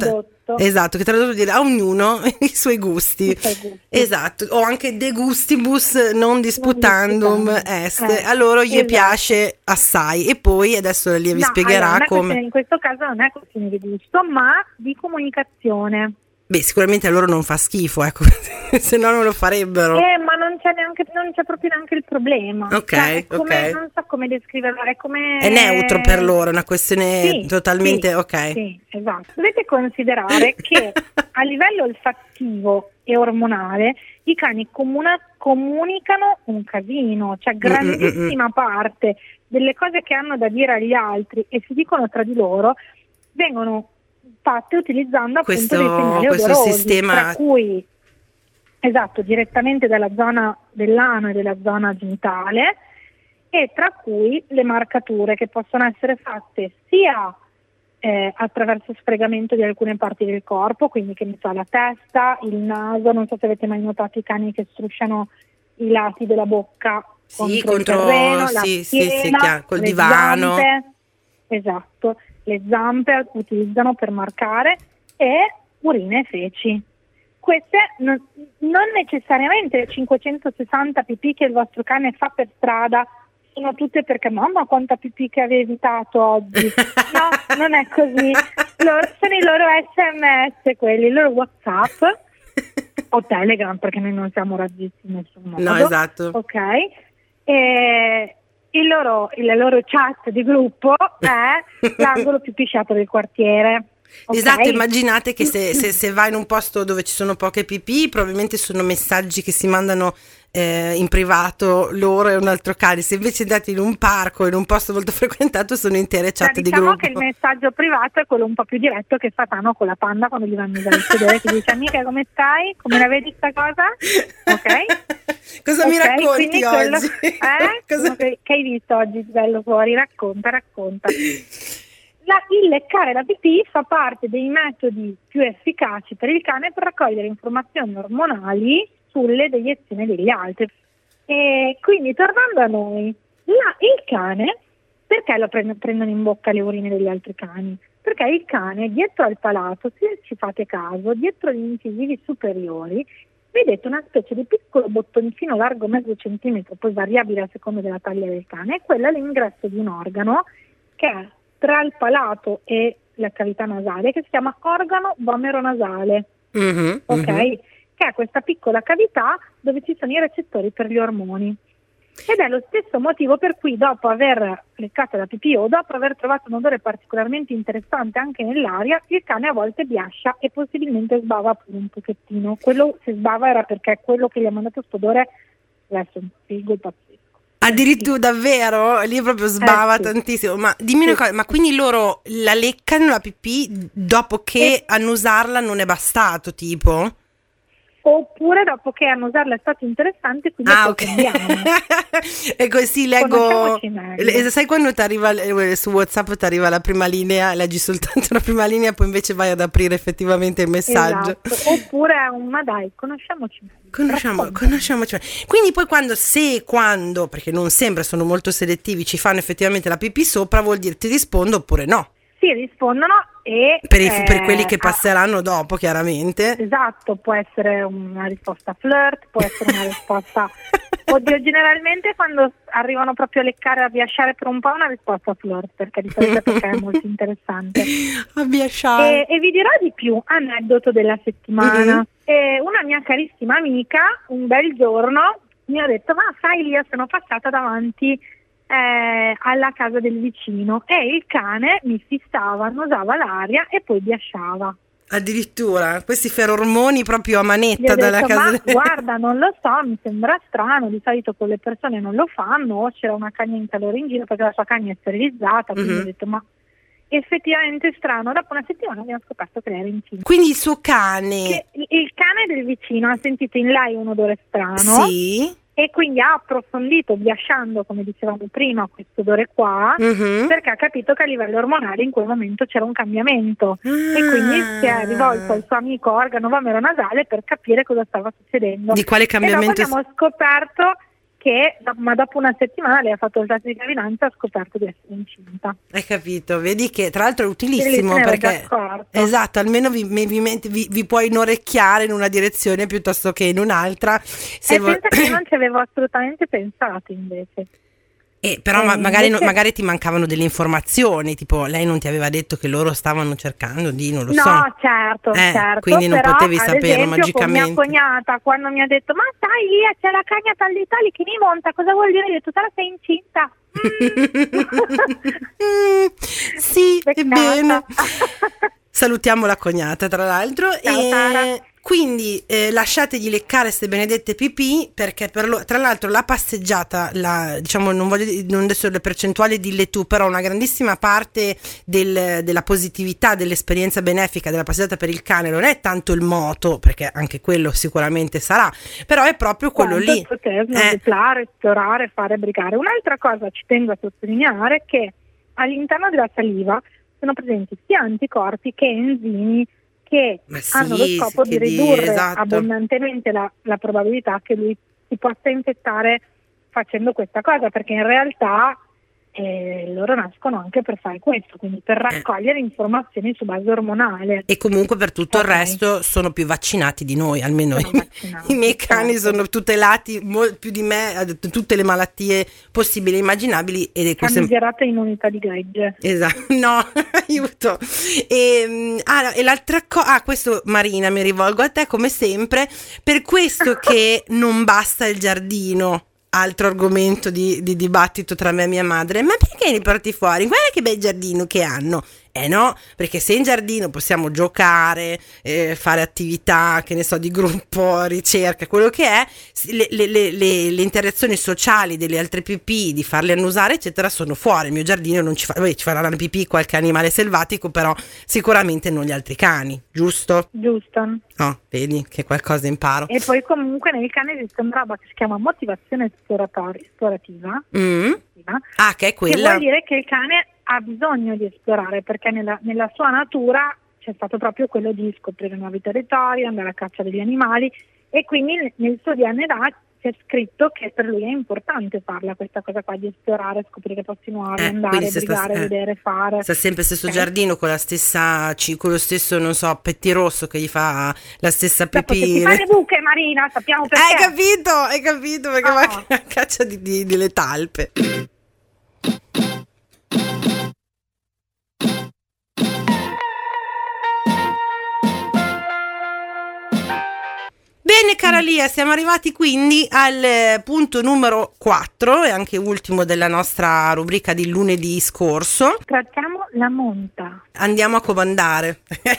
Esatto.
Esatto, che tradotto vuol dire a ognuno i suoi gusti.
I suoi gusti.
Esatto, o anche de gustibus non disputandum
Non
est.
eh,
A loro gli
esatto.
piace assai e poi adesso Lia vi
no,
spiegherà
allora,
come.
In questo caso non è questione di gusto, ma di comunicazione.
Beh, sicuramente a loro non fa schifo, ecco, se no non lo farebbero.
Eh, ma non c'è neanche, non c'è proprio neanche il problema.
Ok,
cioè, è come,
ok.
non so come descriverlo, è come...
È neutro per loro, è una questione
sì,
totalmente
sì,
ok.
Sì, esatto. Dovete considerare che a livello olfattivo e ormonale i cani comuna- comunicano un casino, cioè grandissima Mm-mm-mm. parte delle cose che hanno da dire agli altri e si dicono tra di loro vengono fatte utilizzando appunto
questo,
dei segnali
questo
odorosi,
sistema,
tra cui esatto, direttamente dalla zona dell'ano e della zona genitale, e tra cui le marcature che possono essere fatte sia eh, attraverso sfregamento di alcune parti del corpo, quindi che ne so, la testa, il naso, non so se avete mai notato i cani che strusciano i lati della bocca
sì,
contro,
contro
il terreno,
sì,
la
sì,
schiena,
sì, chiaro, col
le
divano.
zampe, esatto, le zampe utilizzano per marcare, e urine e feci. Queste non, non necessariamente le cinquecentosessanta pipì che il vostro cane fa per strada sono tutte perché mamma quanta pipì che avevi evitato oggi. No, non è così. Loro, sono i loro S M S, quelli, il loro WhatsApp o Telegram, perché noi non siamo razzisti in nessun modo.
No, esatto.
Ok. E il loro, la loro chat di gruppo è l'angolo più pisciato del quartiere. Okay.
Esatto, immaginate che se, se, se vai in un posto dove ci sono poche pipì, probabilmente sono messaggi che si mandano eh, in privato loro e un altro cane. Se invece andate in un parco, in un posto molto frequentato, sono intere chat
cioè,
di
diciamo
gruppo.
Che il messaggio privato è quello un po' più diretto che fa Tano con la panda quando gli vanno dal sedere, che dice amica come stai? Come la vedi sta cosa? Ok?
Cosa
okay,
mi racconti oggi?
Quello, eh? Cosa... Che hai visto oggi bello fuori? Racconta, racconta. La, il leccare la pipì fa parte dei metodi più efficaci per il cane per raccogliere informazioni ormonali sulle deiezioni degli altri. E quindi, tornando a noi, la, il cane, perché lo prend- prendono in bocca le urine degli altri cani? Perché il cane, dietro al palato, se ci fate caso, dietro gli incisivi superiori, vedete una specie di piccolo bottoncino largo mezzo centimetro, poi variabile a seconda della taglia del cane, e quello è l'ingresso di un organo che è tra il palato e la cavità nasale, che si chiama organo vomeronasale,
mm-hmm,
ok?
Mm-hmm.
Che è questa piccola cavità dove ci sono i recettori per gli ormoni. Ed è lo stesso motivo per cui, dopo aver leccato la pipì o dopo aver trovato un odore particolarmente interessante anche nell'aria, il cane a volte biascia e possibilmente sbava pure un pochettino. Quello, se sbava, era perché quello che gli ha mandato questo odore, adesso un figo pazzesco.
Addirittura, davvero? Lì proprio sbava
eh, sì.
tantissimo. Ma dimmi
sì.
una cosa, ma quindi loro la leccano la pipì dopo che
e...
annusarla non è bastato, tipo?
Oppure dopo che annusarla è stato interessante, quindi
ah, ok. E così leggo. Le, sai quando ti arriva su WhatsApp ti arriva la prima linea, leggi soltanto la prima linea, poi invece vai ad aprire effettivamente il messaggio.
Esatto. Oppure un ma dai, conosciamoci meglio.
Conosciamo, conosciamoci meglio. Quindi poi quando, se quando, perché non sempre, sono molto selettivi, ci fanno effettivamente la pipì sopra, vuol dire ti rispondo oppure no.
Sì, rispondono e
per, i,
eh,
per quelli che passeranno ah, dopo, chiaramente.
Esatto, può essere una risposta flirt, può essere una risposta oddio, generalmente quando arrivano proprio a leccare, a biasciare per un po' è una risposta flirt, perché di solito perché è molto interessante.
A biasciare.
E, e vi dirò di più, aneddoto della settimana. Mm-hmm. E una mia carissima amica un bel giorno mi ha detto: ma sai Lia, sono passata davanti Eh, alla casa del vicino e il cane mi fissava, annusava l'aria e poi biasciava.
Addirittura questi ferormoni proprio a manetta
Gli ho
dalla
detto,
casa.
Ma
del...
guarda, non lo so, mi sembra strano, di solito con le persone non lo fanno, o c'era una cagna in calore in giro perché la sua cagna è sterilizzata, quindi mm-hmm. ho detto ma effettivamente strano. Dopo una settimana abbiamo scoperto che era incinta.
Quindi il suo cane,
che il cane del vicino ha sentito in lei un odore strano.
Sì.
E quindi ha approfondito, biasciando, come dicevamo prima, questo odore qua, mm-hmm. perché ha capito che a livello ormonale in quel momento c'era un cambiamento. Ah. E quindi si è rivolto al suo amico organo vomeronasale per capire cosa stava succedendo.
Di quale cambiamento?
E dopo abbiamo scoperto che ma dopo una settimana lei ha fatto il test di gravidanza e ha scoperto di essere incinta.
Hai capito? Vedi che tra l'altro è utilissimo perché esatto, almeno vi, vi, vi, vi puoi inorecchiare in una direzione piuttosto che in un'altra.
Se e vo- pensa che io non ci avevo assolutamente pensato invece.
Eh, però eh, ma- magari, invece... magari ti mancavano delle informazioni, tipo lei non ti aveva detto che loro stavano cercando di, non lo
no,
so.
No, certo,
eh,
certo.
Quindi non
però,
potevi saperlo
esempio,
magicamente.
Con mia cognata, quando mi ha detto, ma sai Lia, c'è la cagna tal di tali che mi monta, cosa vuol dire? Io ho detto, te la sei incinta.
mm, sì, ebbene. Salutiamo la cognata, tra l'altro.
Ciao,
e...
Sara.
Quindi eh, lasciategli leccare ste benedette pipì, perché per lo, tra l'altro la passeggiata, la, diciamo non voglio non adesso le percentuali dille tu, però una grandissima parte del, della positività dell'esperienza benefica della passeggiata per il cane non è tanto il moto, perché anche quello sicuramente sarà, però è proprio quello
Quanto
lì.
Poter nutrire, eh. esplorare, fare, brigare. Un'altra cosa ci tengo a sottolineare è che all'interno della saliva sono presenti sia anticorpi che enzimi che sì, hanno lo scopo di ridurre di, esatto. abbondantemente la, la probabilità che lui si possa infettare facendo questa cosa, perché in realtà eh, loro nascono anche per fare questo, quindi per raccogliere eh. informazioni su base ormonale.
E comunque per tutto okay. il resto sono più vaccinati di noi, almeno i, i miei cani certo. sono tutelati molto più di me, tutte le malattie possibili e immaginabili. Ed è
queste... migliorata immunità di gregge.
Esatto, no, aiuto. E, ah, e l'altra cosa, ah, questo Marina mi rivolgo a te come sempre, per questo che non basta il giardino. Altro argomento di, di dibattito tra me e mia madre, ma perché li porti fuori? Guarda che bel giardino che hanno. Eh no, perché se in giardino possiamo giocare, eh, fare attività, che ne so, di gruppo, ricerca, quello che è, le, le, le, le, le interazioni sociali delle altre pipì, di farle annusare, eccetera, sono fuori. Il mio giardino non ci fa, beh, ci farà la pipì qualche animale selvatico, però sicuramente non gli altri cani, giusto?
Giusto.
No, vedi che qualcosa imparo.
E poi comunque nel cane esiste una roba che si chiama motivazione esplorativa.
Mm. Ah, che è quella.
Che vuol dire che il cane ha bisogno di esplorare, perché nella, nella sua natura c'è stato proprio quello di scoprire nuovi territori, andare a caccia degli animali, e quindi nel suo D N A c'è scritto che per lui è importante farla questa cosa qua di esplorare, scoprire posti nuovi, eh, andare, brigare, sta, eh, vedere, fare.
Sta sempre stesso
okay.
giardino con la stessa, con lo stesso, non so, pettirosso che gli fa la stessa pipì.
Ti fa le buche, Marina, sappiamo perché.
Hai capito, hai capito perché oh. va a caccia di, di, delle talpe. Bene cara Lia, siamo arrivati quindi al punto numero quattro e anche ultimo della nostra rubrica di lunedì scorso.
Trattiamo la monta.
Andiamo a comandare.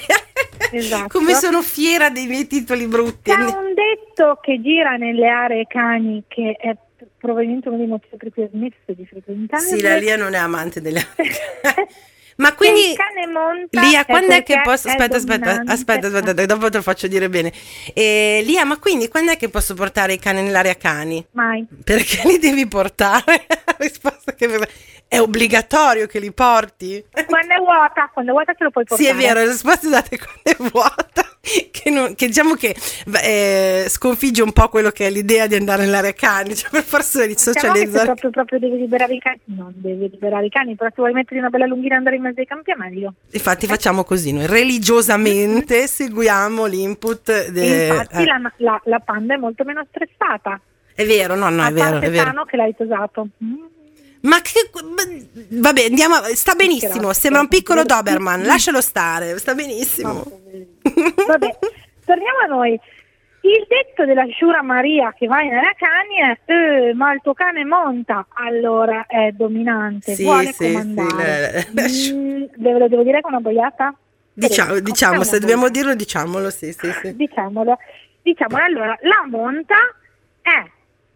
Esatto.
Come sono fiera dei miei titoli brutti.
C'è un detto che gira nelle aree cani che è probabilmente uno dei motivi per cui ho smesso di frequentare.
Sì, la Lia non è amante delle aree cani. Ma quindi,
il cane monta,
Lia, quando è che posso, aspetta, aspetta, aspetta, aspetta, dopo te lo faccio dire bene. Eh, Lia, ma quindi quando è che posso portare i cani nell'area cani?
Mai.
Perché li devi portare? La risposta che è obbligatorio che li porti?
Quando è vuota, quando è vuota te lo puoi portare.
Sì, è vero, la risposta date quando è vuota. Che, non, che diciamo che eh, sconfigge un po' quello che è l'idea di andare nell'area cani, cioè per forza di socializzare.
Diciamo che proprio, proprio devi liberare i cani, non devi liberare i cani, però se vuoi mettergli una bella lunghina e andare in mezzo ai campi è meglio.
Infatti eh. facciamo così, noi religiosamente seguiamo l'input. De,
infatti
eh.
la, la, la panda è molto meno stressata.
È vero, no, no, è vero, è vero.
che l'hai tosato. Mm.
Ma che vabbè, andiamo, sta benissimo, sembra un piccolo Doberman, lascialo stare, sta benissimo.
Vabbè, torniamo a noi. Il detto della Sciura Maria che va nella cani è eh, ma il tuo cane monta, allora è dominante,
sì,
vuole
sì,
comandare.
Sì, la, la,
mm, devo, lo devo dire con una boiata?
Diciamo, Prego, diciamo se dobbiamo dirlo diciamolo, sì, sì, sì.
Diciamolo, diciamolo, allora la monta è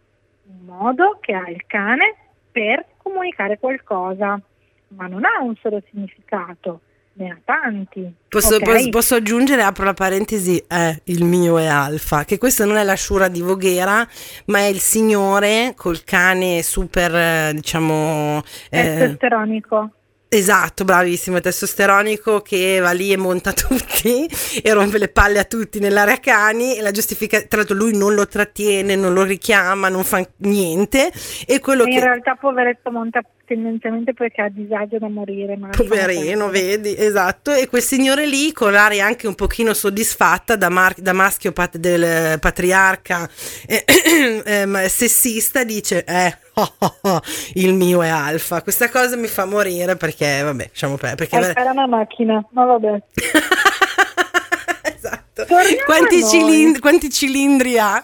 un modo che ha il cane per comunicare qualcosa, ma non ha un solo significato, ne ha tanti.
Posso,
okay?
posso, posso aggiungere, apro la parentesi, eh, il mio è Alfa, che questo non è la Sciura di Voghera, ma è il signore col cane super, eh, diciamo...
Eh, testosteronico.
Esatto, bravissimo, testosteronico che va lì e monta tutti e rompe le palle a tutti nell'area cani e la giustifica, tra l'altro lui non lo trattiene, non lo richiama, non fa niente e quello
e
che...
in realtà poveretto monta tendenzialmente perché ha disagio da morire. Ma
poverino, vedi, esatto, e quel signore lì con l'aria anche un pochino soddisfatta da, mar- da maschio pat- del patriarca eh, eh, sessista dice eh oh, oh, oh, il mio è alfa. Questa cosa mi fa morire perché vabbè, diciamo per, perché
alfa era una macchina, ma vabbè.
Esatto. Quanti cilindri, quanti cilindri ha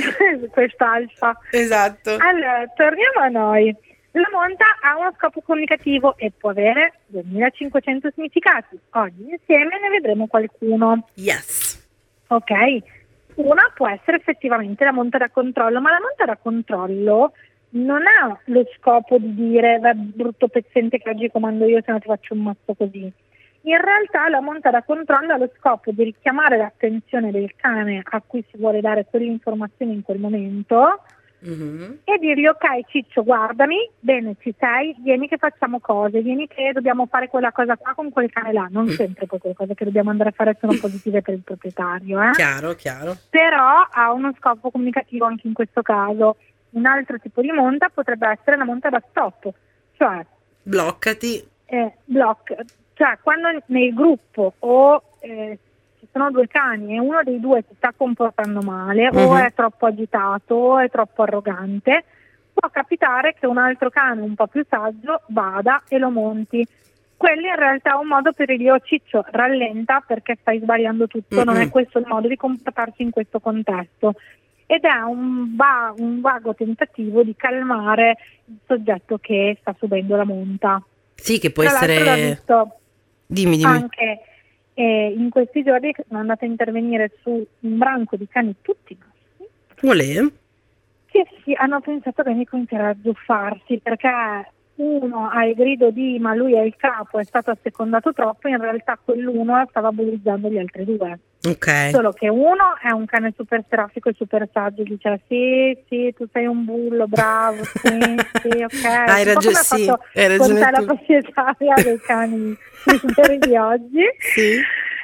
quest'alfa?
Esatto.
Allora, torniamo a noi. La monta ha uno scopo comunicativo e può avere duemilacinquecento significati. Oggi insieme ne vedremo qualcuno.
Yes.
Ok. Una può essere effettivamente la monta da controllo, ma la monta da controllo non ha lo scopo di dire va brutto pezzente che oggi comando io se no ti faccio un mazzo così. In realtà la monta da controllo ha lo scopo di richiamare l'attenzione del cane a cui si vuole dare quell'informazione in quel momento. Mm-hmm. E dirgli ok Ciccio guardami, bene ci sei, vieni che facciamo cose, vieni che dobbiamo fare quella cosa qua con quel cane là, non sempre poi quelle cose che dobbiamo andare a fare sono positive per il proprietario, eh?
Chiaro, chiaro.
Però ha uno scopo comunicativo anche in questo caso. Un altro tipo di monta potrebbe essere la monta da stop, cioè
bloccati,
eh, block, cioè quando nel gruppo o eh, sono due cani e uno dei due si sta comportando male uh-huh. o è troppo agitato o è troppo arrogante, può capitare che un altro cane un po' più saggio vada e lo monti. Quello in realtà è un modo per dire oh Ciccio rallenta perché stai sbagliando tutto, uh-huh. non è questo il modo di comportarsi in questo contesto, ed è un, va- un vago tentativo di calmare il soggetto che sta subendo la monta.
Sì, che può
Tra
essere...
l'altro l'ho visto
dimmi, dimmi.
anche E in questi giorni che sono andata a intervenire su un branco di cani tutti maschi
Volè?
che sì, hanno pensato che mi comincerà a zuffarsi perché uno ha il grido di ma lui è il capo, è stato assecondato troppo, in realtà quell'uno stava bullizzando gli altri due.
Okay.
Solo che uno è un cane super serafico e super saggio, dice sì sì tu sei un bullo, bravo, sì sì ok.
Hai ragione, sì, hai ragione
con te
tu.
La proprietaria dei cani di oggi.
Sì.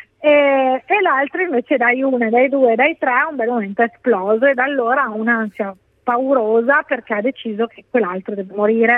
E, e l'altro invece dai uno, dai due, dai tre a un bel momento è esploso e da allora ha un'ansia paurosa perché ha deciso che quell'altro deve morire.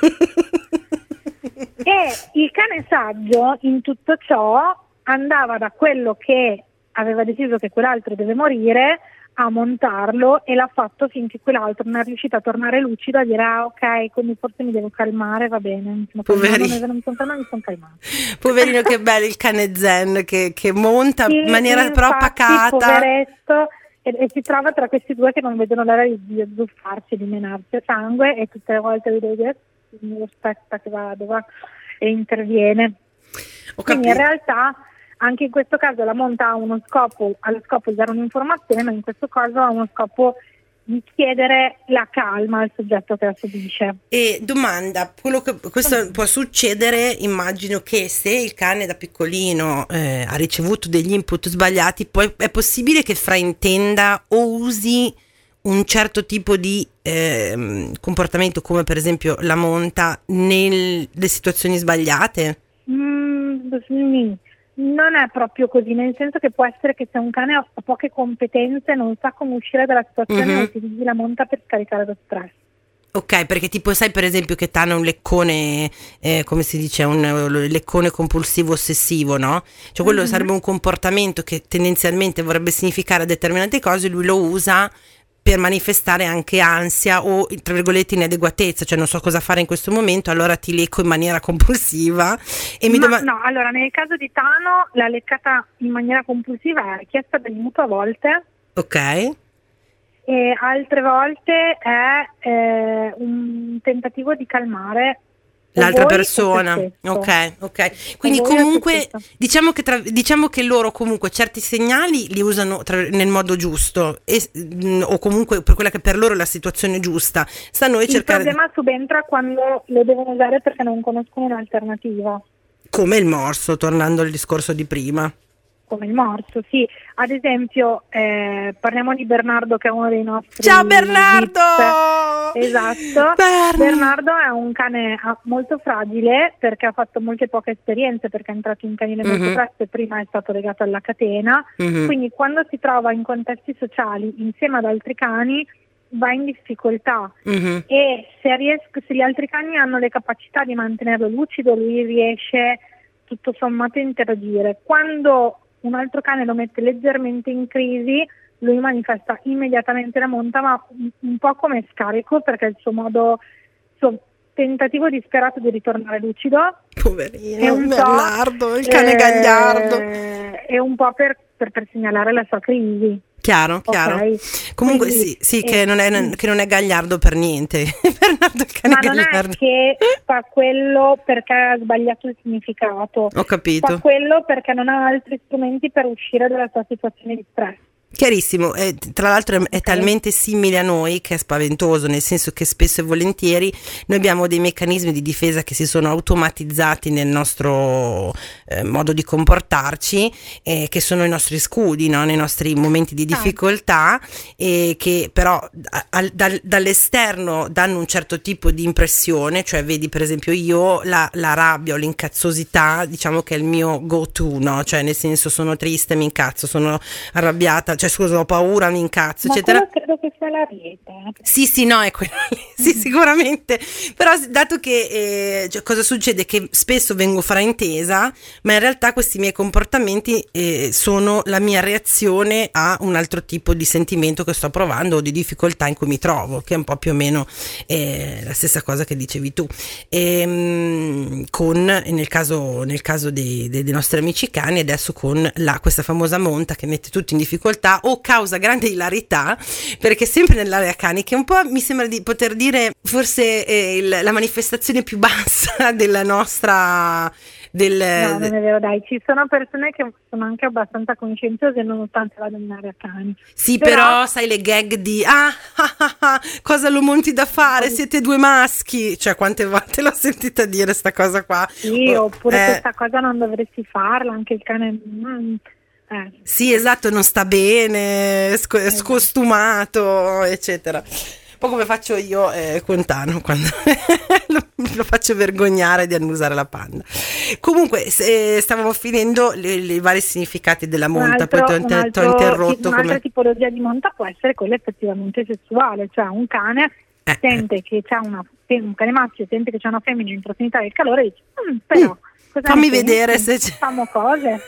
E il cane saggio in tutto ciò andava da quello che aveva deciso che quell'altro deve morire a montarlo e l'ha fatto finché quell'altro non è riuscito a tornare lucido a dire ah ok quindi forse mi devo calmare, va bene, mi sono calmato, non mi sono calmato, mi sono calmato.
Poverino, che bello il cane zen che, che monta
sì,
in maniera
infatti,
però pacata,
poveretto, e, e si trova tra questi due che non vedono l'ora di, di azzuffarsi, di menarsi a sangue e tutte le volte vedo dire mi aspetta che vado va, e interviene.
Ho
quindi
capito.
in realtà anche in questo caso la monta ha uno scopo, ha lo scopo di dare un'informazione, ma in questo caso ha uno scopo di chiedere la calma al soggetto che la subisce.
E domanda, quello che, questo può succedere, immagino che se il cane da piccolino eh, ha ricevuto degli input sbagliati, poi è possibile che fraintenda o usi un certo tipo di eh, comportamento come per esempio la monta nelle situazioni sbagliate?
Mm, sì. Non è proprio così, nel senso che può essere che se un cane ha poche competenze non sa come uscire dalla situazione
Mm-hmm.
e utilizzi la monta per scaricare lo stress.
Ok, perché tipo sai per esempio che Tana è un leccone, eh, come si dice, un leccone compulsivo ossessivo, no? Cioè quello mm-hmm. sarebbe un comportamento che tendenzialmente vorrebbe significare determinate cose, lui lo usa per manifestare anche ansia o tra virgolette inadeguatezza, cioè non so cosa fare in questo momento, allora ti lecco in maniera compulsiva e mi domando...
No, allora nel caso di Tano la leccata in maniera compulsiva è richiesta d'aiuto a volte.
Ok.
E altre volte è eh, un tentativo di calmare
l'altra persona, ok, ok. Quindi comunque diciamo che, tra, diciamo che loro comunque certi segnali li usano tra, nel modo giusto e, mh, o comunque per quella che per loro è la situazione giusta. Sta a noi
il
cercare.
Il problema subentra quando lo devono usare perché non conoscono un'alternativa.
Come il morso, tornando al discorso di prima.
come il morso, sì. Ad esempio, eh, parliamo di Bernardo, che è uno dei nostri.
Ciao Bernardo!
Vips. Esatto. Bern- Bernardo è un cane molto fragile perché ha fatto molte poche esperienze, perché è entrato in canile mm-hmm. molto presto e prima è stato legato alla catena. Mm-hmm. Quindi quando si trova in contesti sociali insieme ad altri cani va in difficoltà mm-hmm. e se, riesco, se gli altri cani hanno le capacità di mantenerlo lucido, lui riesce tutto sommato a interagire. Quando un altro cane lo mette leggermente in crisi, lui manifesta immediatamente la monta, ma un, un po' come scarico, perché è il suo modo, il suo tentativo disperato di ritornare lucido.
Poverino Bernardo, il cane eh, gagliardo.
È un po' per, per, per segnalare la sua crisi.
Chiaro, chiaro. Okay. Comunque Quindi, sì, sì eh, che, non è, che non è gagliardo per niente. Bernardo il cane
ma
gagliardo.
Non è che fa quello perché ha sbagliato il significato.
Ho capito.
Fa quello perché non ha altri strumenti per uscire dalla sua situazione di stress.
Chiarissimo, eh, tra l'altro è, è talmente simile a noi che è spaventoso, nel senso che spesso e volentieri noi abbiamo dei meccanismi di difesa che si sono automatizzati nel nostro eh, modo di comportarci, eh, che sono i nostri scudi, no? Nei nostri momenti di difficoltà, e che però a, a, dal, dall'esterno danno un certo tipo di impressione, cioè vedi per esempio io la, la rabbia o l'incazzosità, diciamo che è il mio go to, no? Cioè nel senso sono triste, mi incazzo, sono arrabbiata, cioè scusa, ho paura, mi incazzo,
ma
eccetera.
Credo che sia la rete.
Sì, sì, no, è quello lì, sì, sicuramente. Però dato che eh, cioè, cosa succede? Che spesso vengo fraintesa, ma in realtà questi miei comportamenti eh, sono la mia reazione a un altro tipo di sentimento che sto provando o di difficoltà in cui mi trovo, che è un po' più o meno eh, la stessa cosa che dicevi tu. E, mh, con, nel caso, nel caso dei, dei, dei nostri amici cani, adesso con la, questa famosa monta che mette tutti in difficoltà o causa grande ilarità, perché sempre nell'area cani, che un po' mi sembra di poter dire forse eh, il, la manifestazione più bassa della nostra del,
no, non è vero, dai, ci sono persone che sono anche abbastanza conscienziose nonostante vadano in area cani.
Sì, però, però sai le gag di ah, ah, ah, ah cosa lo monti da fare, siete due maschi, cioè quante volte l'ho sentita dire sta cosa qua.
Sì, oh, oppure eh, questa cosa non dovresti farla, anche il cane mm,
Eh. Sì, esatto, non sta bene, sc- esatto. scostumato, eccetera. Un po' come faccio io eh, con Tano quando lo, lo faccio vergognare di annusare la panda. Comunque, se, stavamo finendo i vari significati della monta, altro, poi ti ho
altro,
interrotto.
Un'altra
come...
tipologia di monta può essere quella effettivamente sessuale, cioè un cane eh. sente che c'è una, un cane maschio sente che c'è una femmina in prossimità del calore e dice, mm, però,
mm, fammi vedere se c'è.
Facciamo cose.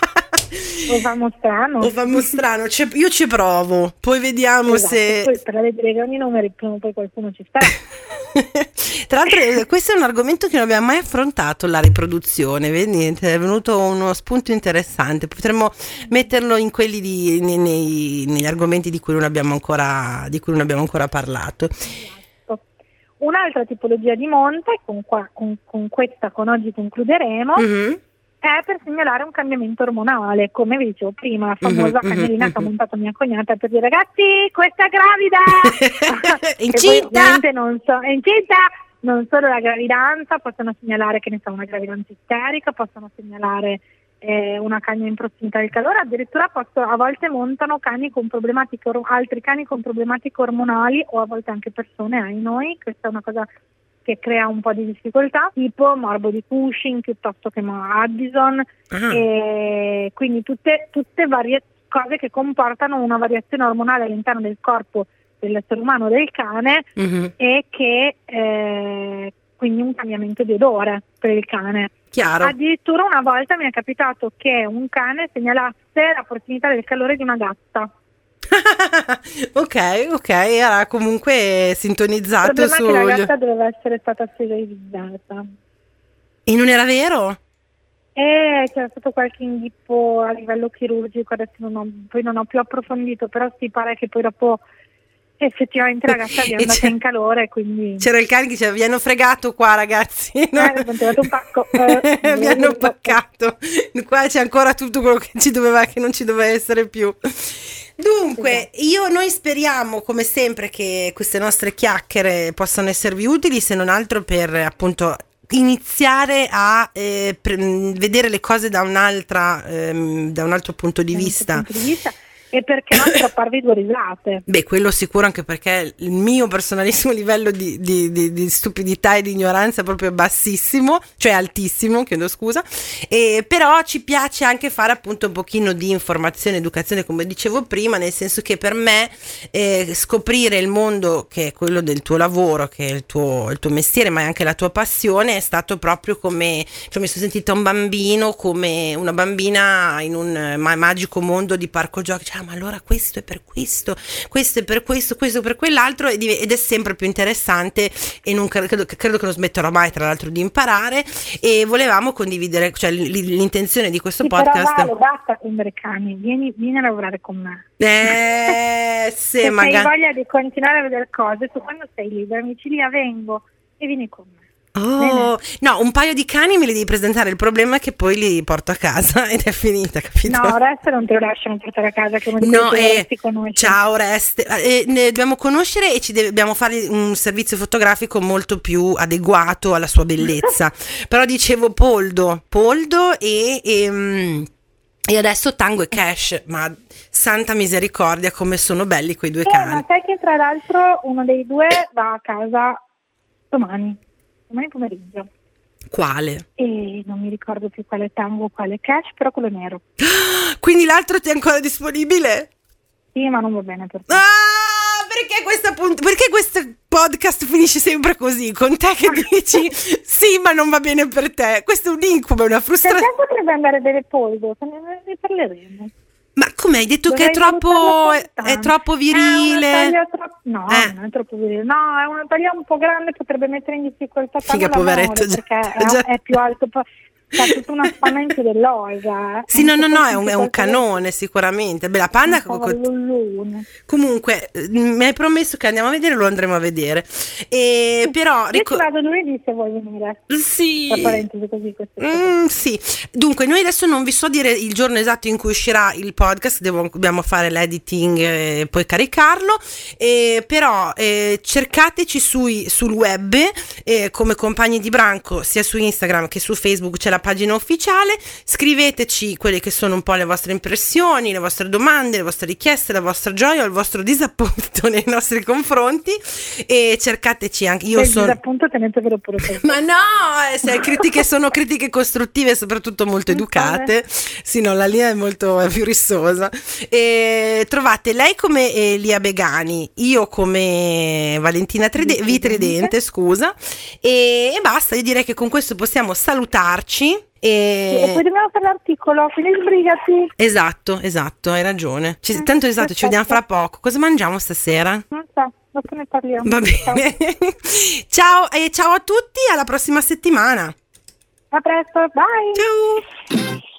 O famo strano
o famo strano cioè, io ci provo, poi vediamo
esatto,
se
poi per vedere che ogni numero prima o poi qualcuno ci sta.
Tra l'altro questo è un argomento che non abbiamo mai affrontato, la riproduzione, vedi, è venuto uno spunto interessante, potremmo metterlo in quelli di, nei, nei, negli argomenti di cui non abbiamo ancora di cui non abbiamo ancora parlato.
Esatto. Un'altra tipologia di monta, e con, qua, con, con questa con oggi concluderemo, mm-hmm. è per segnalare un cambiamento ormonale, come vi dicevo prima, la famosa mm-hmm, cagnolina mm-hmm. che ha montato mia cognata per dire ragazzi, questa è gravida!
Incinta!
Poi, non so, è incinta! Non solo la gravidanza, possono segnalare che ne so, una gravidanza isterica, possono segnalare eh, una cagna in prossimità del calore, addirittura posso, a volte montano cani con problematiche, altri cani con problematiche ormonali o a volte anche persone, ai noi, questa è una cosa che crea un po' di difficoltà, tipo morbo di Cushing piuttosto che Addison, uh-huh. e quindi tutte, tutte varie cose che comportano una variazione ormonale all'interno del corpo dell'essere umano o del cane, uh-huh. e che eh, quindi un cambiamento di odore per il cane.
Chiaro.
Addirittura una volta mi è capitato che un cane segnalasse la prossimità del calore di una gatta.
ok, ok, era comunque sintonizzato su.
Il problema è che la gatta doveva essere stata sterilizzata.
E non era vero?
Eh, c'era stato qualche inghippo a livello chirurgico, adesso non ho, poi non ho più approfondito, però si pare che poi dopo effettivamente la gatta è andata in calore, quindi
c'era il cane che diceva vi hanno fregato qua ragazzi, no?
eh, mi hanno un pacco eh,
mi hanno paccato qua, c'è ancora tutto quello che ci doveva, che non ci doveva essere più. Dunque, io noi speriamo come sempre che queste nostre chiacchiere possano esservi utili, se non altro per appunto iniziare a eh, pre- vedere le cose da un'altra ehm, da un altro punto di
da
vista.
Punto di vista. E perché non strapparvi due risate?
Beh, quello sicuro, anche perché il mio personalissimo livello di, di, di, di stupidità e di ignoranza è proprio bassissimo, cioè altissimo, chiedo scusa, e però ci piace anche fare appunto un pochino di informazione, educazione, come dicevo prima, nel senso che per me eh, scoprire il mondo che è quello del tuo lavoro, che è il tuo, il tuo mestiere, ma è anche la tua passione, è stato proprio come, cioè mi sono sentita un bambino, come una bambina in un ma- magico mondo di parco giochi, cioè, ma allora questo è per questo, questo è per questo, questo per quell'altro, ed è sempre più interessante, e non credo, credo che non smetterò mai tra l'altro di imparare, e volevamo condividere, cioè l'intenzione di questo
sì,
podcast.
Però vale, basta prendere cani, vieni, vieni a lavorare con me.
Eh, se
se
magari
hai voglia di continuare a vedere cose, tu quando sei libera mi dici Lia vengo e vieni con me.
Oh, no, un paio di cani me li devi presentare, il problema è che poi li porto a casa ed è finita, capito?
No, Oreste non te lo lasciano portare a casa, che uno di
no,
quelli
eh,
che si conosce.
Ciao Oreste, eh, ne dobbiamo conoscere e ci deve, dobbiamo fare un servizio fotografico molto più adeguato alla sua bellezza. Però dicevo Poldo, Poldo e... e E adesso Tango e Cash, ma santa misericordia come sono belli quei due
eh,
cani.
Ma sai che tra l'altro uno dei due va a casa domani, domani pomeriggio.
Quale?
E non mi ricordo più quale Tango, quale Cash, però quello nero.
Quindi l'altro ti è ancora disponibile?
Sì, ma non va bene per te.
Ah, perché questa punt- perché questo podcast finisce sempre così, con te che dici sì, ma non va bene per te. Questo è un incubo, è una frustrazione.
Perché potrebbe andare bene Poldo, ne, ne parleremo.
Ma come hai detto
Dovrei
che è troppo è, è troppo virile?
È troppo, no,
eh.
non è troppo virile. No, è una taglia un po' grande, potrebbe mettere in difficoltà
Figa, poveretto, già,
perché
già.
È, è più alto. C'ha tutta una spanna in più dell'osa.
Sì, no, no, no, è un, è un canone sicuramente. Beh, la Panda comunque mi hai promesso che andiamo a vedere, lo andremo a vedere. E
sì,
però
io
ric-
ci vado lunedì se vuoi venire.
Sì.
Tra parentesi così,
mm, sì. Dunque, noi adesso non vi so dire il giorno esatto in cui uscirà il podcast, devo, dobbiamo fare l'editing e poi caricarlo. Eh, però eh, cercateci sui, sul web eh, come Compagni di Branco, sia su Instagram che su Facebook c'è la pagina ufficiale, scriveteci quelle che sono un po' le vostre impressioni, le vostre domande, le vostre richieste, la vostra gioia o il vostro disappunto nei nostri confronti, e cercateci anche io
il
sono
disappunto tenetevelo pure per
ma no, eh, se critiche sono critiche costruttive e soprattutto molto educate, sì, no, la Lia è molto è più rissosa, e trovate lei come eh, Lia Begani, io come Valentina Tride- Vitridente, scusa, e, e basta, io direi che con questo possiamo salutarci. E...
e poi dobbiamo fare l'articolo, quindi sbrigati.
Esatto, esatto, hai ragione. Ci,
Eh,
tanto esatto, ci vediamo fra poco. Cosa mangiamo stasera?
Non so, dopo ne parliamo.
Va bene. Ciao e ciao a tutti, alla prossima settimana.
A presto, bye.
Ciao.